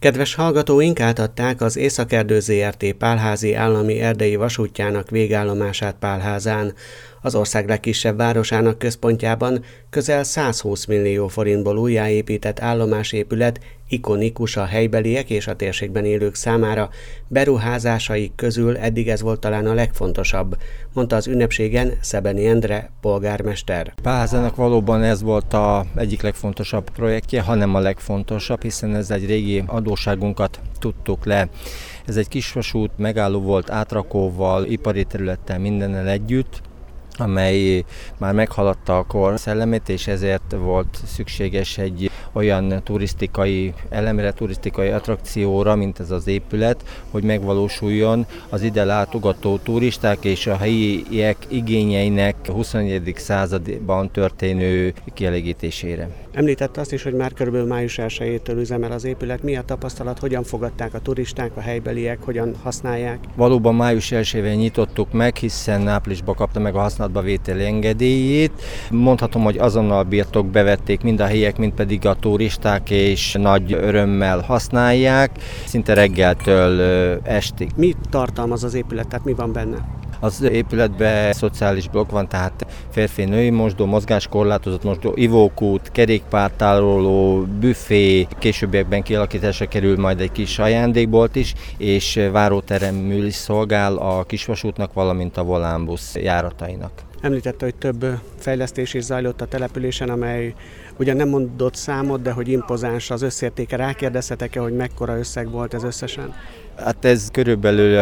Kedves hallgatóink, átadták az Északerdő Zrt. Pálházi állami erdei vasútjának végállomását Pálházán. Az ország legkisebb városának központjában közel 120 millió forintból újjáépített állomásépület ikonikus a helybeliek és a térségben élők számára. Beruházásaik közül eddig ez volt talán a legfontosabb, mondta az ünnepségen Szebeni Endre polgármester. Pálházának valóban ez volt az egyik legfontosabb projektje, hanem a legfontosabb, hiszen ez egy régi adósságunkat tudtuk le. Ez egy kisvasút, megálló volt átrakóval, ipari területtel, mindennel együtt, amely már meghaladta a kor szellemét, és ezért volt szükséges egy olyan turisztikai elemre, turisztikai attrakcióra, mint ez az épület, hogy megvalósuljon az ide látogató turisták és a helyiek igényeinek a 21. században történő kielégítésére. Említette azt is, hogy már körülbelül május 1-től üzemel az épület. Mi a tapasztalat, hogyan fogadták a turisták, a helybeliek, hogyan használják? Valóban május 1-ével nyitottuk meg, hiszen áprilisban kapta meg a használatba vételi engedélyét. Mondhatom, hogy azonnal birtok bevették mind a helyiek, mind pedig a turisták, és nagy örömmel használják, szinte reggeltől estig. Mit tartalmaz az épület, tehát mi van benne? Az épületben szociális blokk van, tehát férfi-női mosdó, mozgáskorlátozott mosdó, ivókút, kerékpártároló, büfé, későbbiekben kialakításra kerül majd egy kis ajándékbolt is, és váróteremmül is szolgál a kisvasútnak, valamint a volánbusz járatainak. Említette, hogy több fejlesztés is zajlott a településen, amely ugyan nem mondott számot, de hogy impozáns az összértéke. Rákérdezhetek-e, hogy mekkora összeg volt ez összesen? Hát ez körülbelül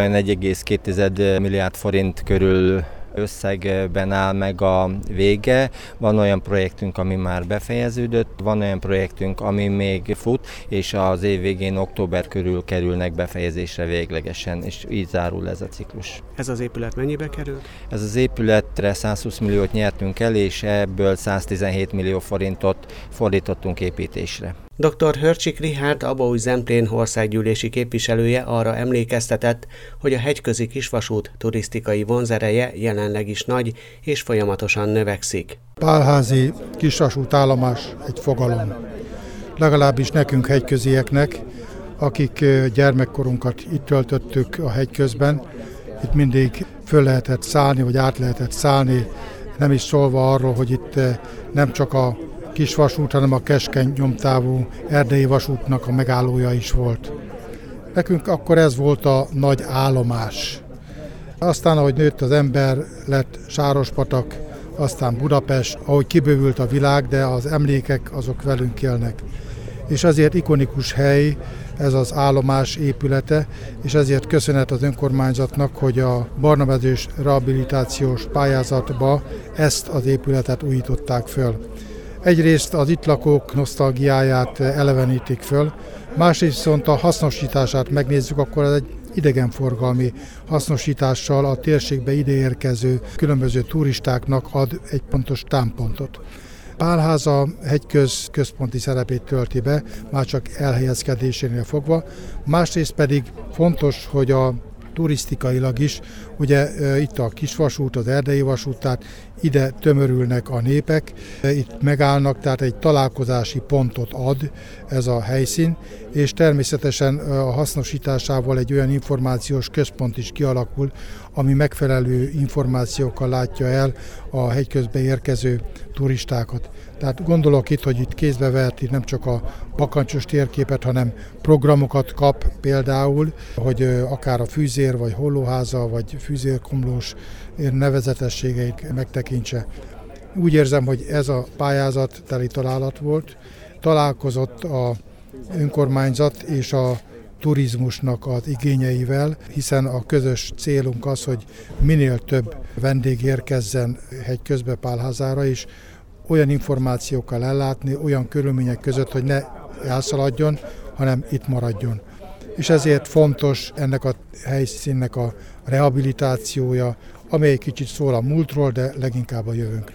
1,2 milliárd forint körül összegben áll meg a vége. Van olyan projektünk, ami már befejeződött, van olyan projektünk, ami még fut, és az év végén október körül kerülnek befejezésre véglegesen, és így zárul ez a ciklus. Ez az épület mennyibe került? Ez az épületre 120 milliót nyertünk el, és ebből 117 millió forintot fordítottunk építésre. Dr. Hörcsik Richárd, Abaúj-Zemplén országgyűlési képviselője arra emlékeztetett, hogy a hegyközi kisvasút turisztikai vonzereje jelenleg is nagy és folyamatosan növekszik. Pálházi kisvasútállomás egy fogalom. Legalábbis nekünk hegyközieknek, akik gyermekkorunkat itt töltöttük a hegyközben, itt mindig föl lehetett szállni, vagy át lehetett szállni, nem is szólva arról, hogy itt nem csak a kisvasút, hanem a keskeny nyomtávú erdei vasútnak a megállója is volt. Nekünk akkor ez volt a nagy állomás. Aztán, ahogy nőtt az ember, lett Sárospatak, aztán Budapest, ahogy kibővült a világ, de az emlékek azok velünk élnek. És ezért ikonikus hely ez az állomás épülete, és ezért köszönet az önkormányzatnak, hogy a barnamezős rehabilitációs pályázatba ezt az épületet újították föl. Egyrészt az itt lakók nosztalgiáját elevenítik föl, másrészt viszont a hasznosítását megnézzük, akkor ez egy idegenforgalmi hasznosítással a térségbe ideérkező különböző turistáknak ad egy pontos támpontot. Pálháza hegyköz központi szerepét tölti be, már csak elhelyezkedésénél fogva, másrészt pedig fontos, hogy a turisztikailag is, ugye itt a kisvasút, az erdei vasút, tehát ide tömörülnek a népek, itt megállnak, tehát egy találkozási pontot ad ez a helyszín, és természetesen a hasznosításával egy olyan információs központ is kialakul, ami megfelelő információkkal látja el a hegyközbe érkező turistákat. Tehát gondolok itt, hogy itt kézbe veheti nem csak a bakancsos térképet, hanem programokat kap például, hogy akár a fűzér, vagy hollóháza, vagy fűzérkomlós nevezetességeit megtekintse. Úgy érzem, hogy ez a pályázat teli találat volt. Találkozott a önkormányzat és a turizmusnak az igényeivel, hiszen a közös célunk az, hogy minél több vendég érkezzen hegyközbe Pálházára is, olyan információkkal ellátni, olyan körülmények között, hogy ne elszaladjon, hanem itt maradjon. És ezért fontos ennek a helyszínnek a rehabilitációja, amely kicsit szól a múltról, de leginkább a jövőnkről.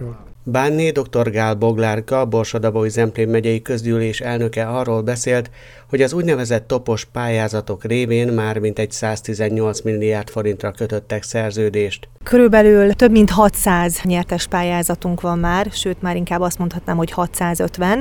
Bánné dr. Gál Boglárka, Borsod-Abaúj-Zemplén megyei közgyűlés elnöke arról beszélt, hogy az úgynevezett topos pályázatok révén már mintegy 118 milliárd forintra kötöttek szerződést. Körülbelül több mint 600 nyertes pályázatunk van már, sőt már inkább azt mondhatnám, hogy 650,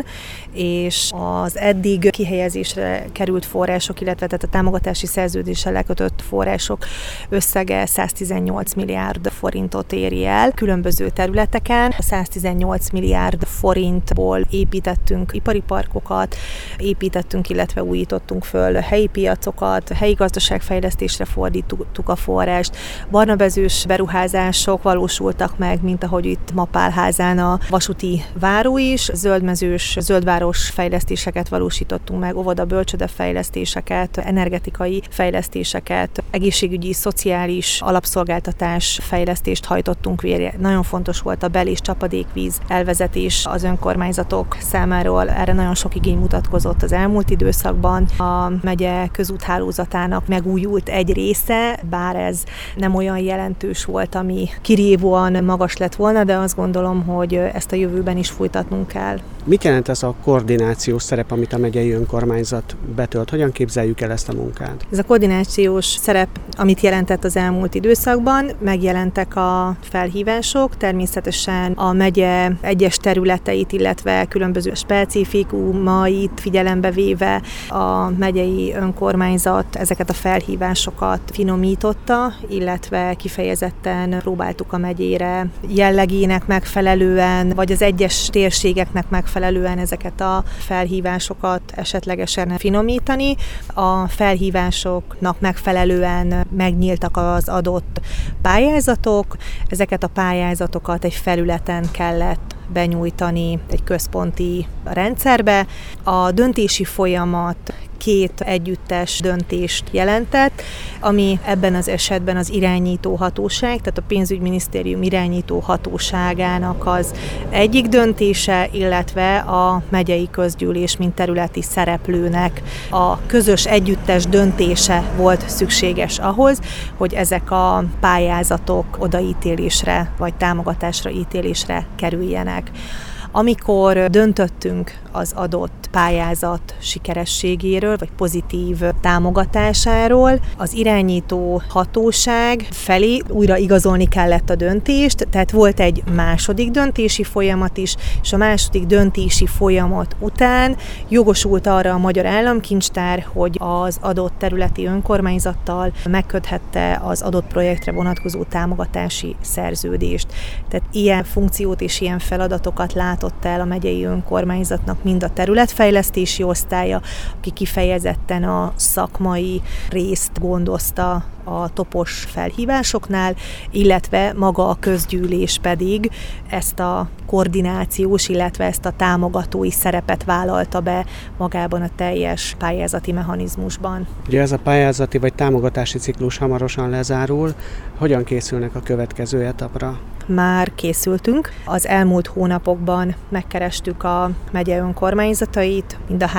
és az eddig kihelyezésre került források, illetve tehát a támogatási szerződéssel lekötött források összege 118 milliárd forintot éri el különböző területeken. 118 milliárd forintból építettünk ipari parkokat, építettünk, illetve újítottunk föl helyi piacokat, helyi gazdaságfejlesztésre fordítottuk a forrást. Barnabezős beruházások valósultak meg, mint ahogy itt ma Pálházán a vasúti váró is, zöldmezős, zöldváros fejlesztéseket valósítottunk meg, óvoda, bölcsőde fejlesztéseket, energetikai fejlesztéseket, egészségügyi, szociális alapszolgáltatás fejlesztést hajtottunk végre. Nagyon fontos volt a bel- és csapadékvíz elvezetés az önkormányzatok számáról. Erre nagyon sok igény mutatkozott az elmúlt időszakban. A megye közúthálózatának megújult egy része, bár ez nem olyan jelentős volt, ami kirívóan magas lett volna, de azt gondolom, hogy ezt a jövőben is folytatnunk kell. Mit jelent ez a koordinációs szerep, amit a megyei önkormányzat betölt? Hogyan képzeljük el ezt a munkát? Ez a koordinációs szerep, amit jelentett az elmúlt időszakban, megjelentek a felhívások, természetesen a megye egyes területeit, illetve különböző specifikumait figyelembe véve a megyei önkormányzat ezeket a felhívásokat finomította, illetve kifejezetten próbáltuk a megyére jellegének megfelelően, vagy az egyes térségeknek megfelelően ezeket a felhívásokat esetlegesen finomítani. A felhívásoknak megfelelően megnyíltak az adott pályázatok, ezeket a pályázatokat egy felületen kellett benyújtani egy központi rendszerbe. A döntési folyamat 2 együttes döntést jelentett, ami ebben az esetben az irányító hatóság, tehát a pénzügyminisztérium irányító hatóságának az egyik döntése, illetve a megyei közgyűlés, mint területi szereplőnek a közös együttes döntése volt szükséges ahhoz, hogy ezek a pályázatok odaítélésre vagy támogatásra ítélésre kerüljenek. Amikor döntöttünk az adott pályázat sikerességéről, vagy pozitív támogatásáról, az irányító hatóság felé újra igazolni kellett a döntést, tehát volt egy második döntési folyamat is, és a második döntési folyamat után jogosult arra a Magyar Államkincstár, hogy az adott területi önkormányzattal megköthette az adott projektre vonatkozó támogatási szerződést. Tehát ilyen funkciót és ilyen feladatokat látott el a megyei önkormányzatnak mind a területfejlesztési osztálya, aki kifejezetten a szakmai részt gondozta a topos felhívásoknál, illetve maga a közgyűlés pedig ezt a koordinációs, illetve ezt a támogatói szerepet vállalta be magában a teljes pályázati mechanizmusban. Ugye ez a pályázati vagy támogatási ciklus hamarosan lezárul. Hogyan készülnek a következő etapra? Már készültünk. Az elmúlt hónapokban megkerestük a megye önkormányzatait, mind a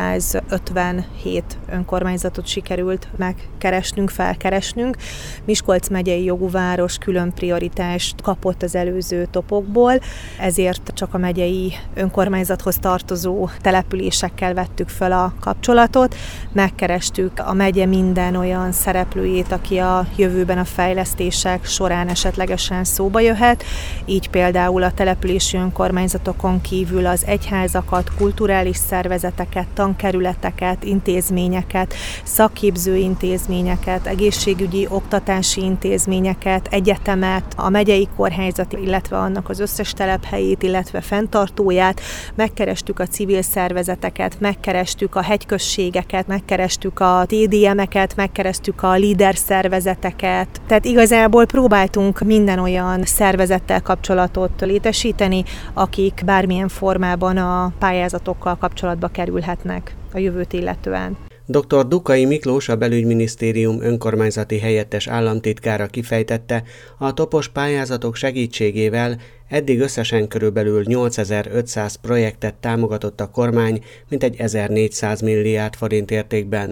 357 önkormányzatot sikerült megkeresnünk, felkeresnünk. Miskolc megyei jogú város külön prioritást kapott az előző topokból, ezért csak a megyei önkormányzathoz tartozó településekkel vettük fel a kapcsolatot. Megkerestük a megye minden olyan szereplőjét, aki a jövőben a fejlesztések során esetlegesen szóba jöhet, így például a települési önkormányzatokon kívül az egyházakat, kulturális szervezeteket, tankerületeket, intézményeket, szakképző intézményeket, egészségügyi, oktatási intézményeket, egyetemet, a megyei kórházat, illetve annak az összes telephelyét, illetve fenntartóját, megkerestük a civil szervezeteket, megkerestük a hegyközségeket, megkerestük a TDM-eket, megkerestük a líder szervezeteket. Tehát igazából próbáltunk minden olyan szervezettel kapcsolatot létesíteni, akik bármilyen formában a pályázatokkal kapcsolatba kerülhetnek a jövőt illetően. Dr. Dukai Miklós, a Belügyminisztérium önkormányzati helyettes államtitkára kifejtette, a topos pályázatok segítségével eddig összesen körülbelül 8500 projektet támogatott a kormány, mintegy 1400 milliárd forint értékben.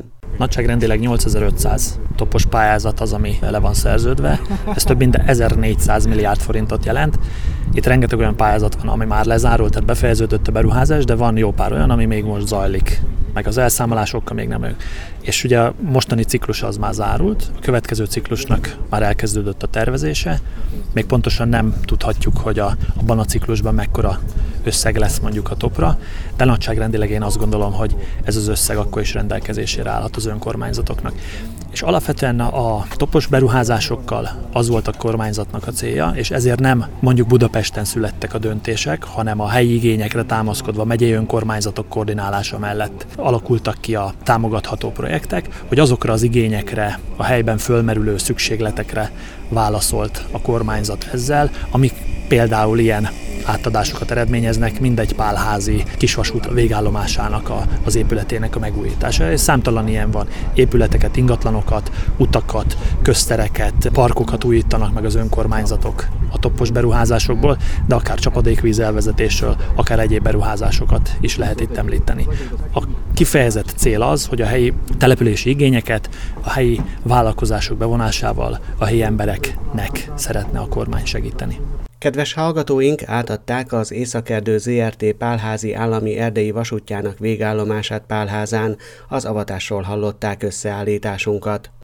Nagyságrendileg 8500 topos pályázat az, ami le van szerződve. Ez több mint 1400 milliárd forintot jelent. Itt rengeteg olyan pályázat van, ami már lezárult, tehát befejeződött a beruházás, de van jó pár olyan, ami még most zajlik. Meg az elszámolásokkal még nem. És ugye a mostani ciklus az már zárult, a következő ciklusnak már elkezdődött a tervezése. Még pontosan nem tudhatjuk, hogy abban a ciklusban mekkora összeg lesz mondjuk a topra, de nagyságrendileg én azt gondolom, hogy ez az összeg akkor is rendelkezésére állhat az önkormányzatoknak. És alapvetően a topos beruházásokkal az volt a kormányzatnak a célja, és ezért nem mondjuk Budapesten születtek a döntések, hanem a helyi igényekre támaszkodva megyei önkormányzatok koordinálása mellett alakultak ki a támogatható projektek, hogy azokra az igényekre, a helyben fölmerülő szükségletekre válaszolt a kormányzat ezzel, amik például ilyen átadásokat eredményeznek, mindegy pálházi kisvasút végállomásának az épületének a megújítása. És számtalan ilyen van. Épületeket, ingatlanokat, utakat, köztereket, parkokat újítanak meg az önkormányzatok a toppos beruházásokból, de akár csapadékvíz elvezetésről, akár egyéb beruházásokat is lehet itt említeni. A kifejezett cél az, hogy a helyi települési igényeket a helyi vállalkozások bevonásával a helyi embereknek szeretne a kormány segíteni. Kedves hallgatóink, átadták az Északerdő ZRT Pálházi állami erdei vasútjának végállomását Pálházán, az avatásról hallották összeállításunkat.